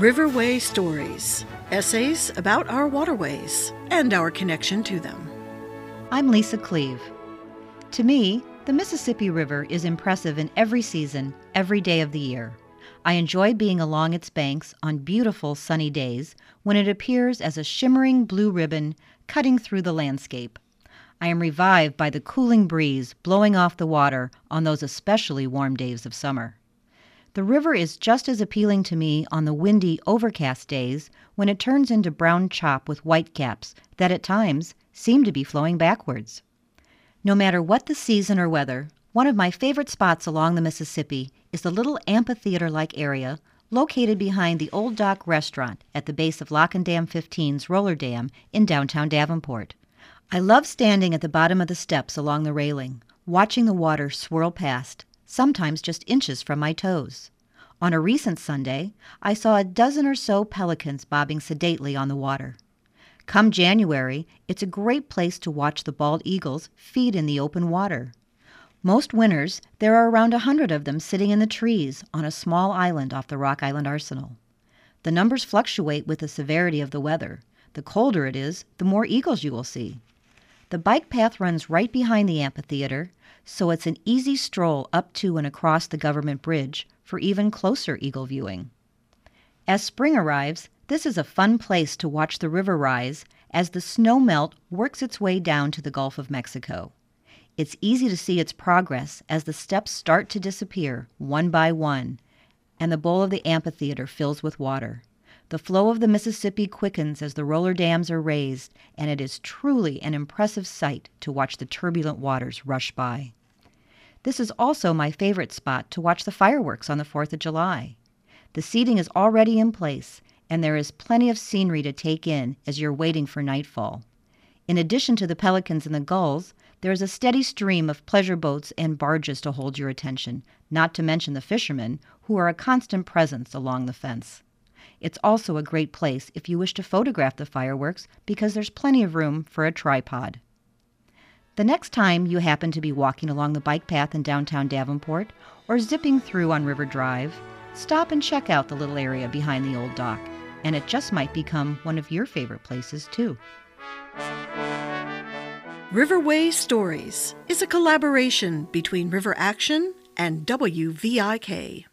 Riverway Stories, essays about our waterways and our connection to them. I'm Lisa Cleve. To me, the Mississippi River is impressive in every season, every day of the year. I enjoy being along its banks on beautiful sunny days when it appears as a shimmering blue ribbon cutting through the landscape. I am revived by the cooling breeze blowing off the water on those especially warm days of summer. The river is just as appealing to me on the windy, overcast days when it turns into brown chop with whitecaps that at times seem to be flowing backwards. No matter what the season or weather, one of my favorite spots along the Mississippi is the little amphitheater-like area located behind the Old Dock restaurant at the base of Lock and Dam 15's Roller Dam in downtown Davenport. I love standing at the bottom of the steps along the railing, watching the water swirl past, sometimes just inches from my toes. On a recent Sunday, I saw a dozen or so pelicans bobbing sedately on the water. Come January, it's a great place to watch the bald eagles feed in the open water. Most winters, there are around 100 of them sitting in the trees on a small island off the Rock Island Arsenal. The numbers fluctuate with the severity of the weather. The colder it is, the more eagles you will see. The bike path runs right behind the amphitheater, so it's an easy stroll up to and across the government bridge for even closer eagle viewing. As spring arrives, this is a fun place to watch the river rise as the snow melt works its way down to the Gulf of Mexico. It's easy to see its progress as the steps start to disappear one by one, and the bowl of the amphitheater fills with water. The flow of the Mississippi quickens as the roller dams are raised, and it is truly an impressive sight to watch the turbulent waters rush by. This is also my favorite spot to watch the fireworks on the 4th of July. The seating is already in place, and there is plenty of scenery to take in as you're waiting for nightfall. In addition to the pelicans and the gulls, there is a steady stream of pleasure boats and barges to hold your attention, not to mention the fishermen, who are a constant presence along the fence. It's also a great place if you wish to photograph the fireworks because there's plenty of room for a tripod. The next time you happen to be walking along the bike path in downtown Davenport or zipping through on River Drive, stop and check out the little area behind the old dock, and it just might become one of your favorite places too. Riverway Stories is a collaboration between River Action and WVIK.